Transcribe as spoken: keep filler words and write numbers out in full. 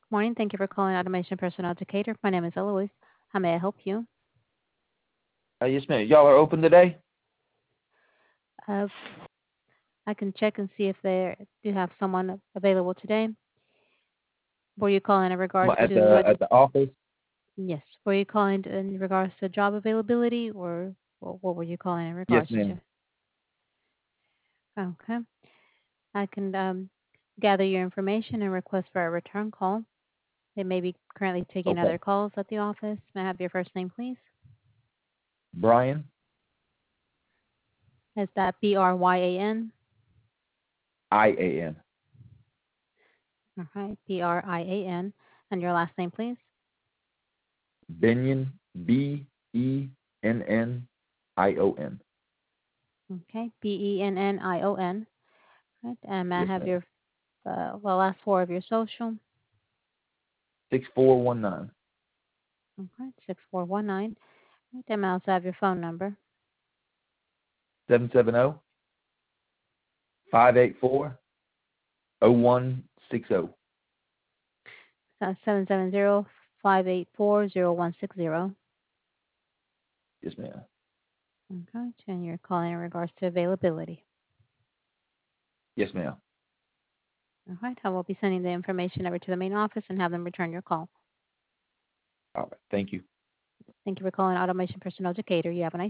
Morning. Thank you for calling Automation Personnel Educator. My name is Eloise. How may I help you? Uh, yes, ma'am. Y'all are open today? Uh, I can check and see if they do have someone available today. Were you calling in regards Well, at to the what? at the office? Yes. Were you calling in regards to job availability, or what what were you calling in Yes, regards to? ma'am. Okay. I can um, gather your information and request for a return call. They may be currently taking Okay. other calls at the office. May I have your first name, please? Brian, Is that B R Y A N? I A N. All right. B R I A N. And your last name, please? Benyon, B E N N I O N. Okay, B E N N I O N. Right, and may I Yes, have ma'am. your uh, the last four of your social? Six four one nine Okay, six four one nine. Right, and may I also have your phone number? seven seven zero five eight four zero one six zero. Uh, seven seven zero five eight four zero one six zero. Yes, ma'am. Okay, and you're calling in regards to availability. Yes, ma'am. All right, I will be sending the information over to the main office and have them return your call. All right. Thank you. Thank you for calling Automation Personal Educator. You have a nice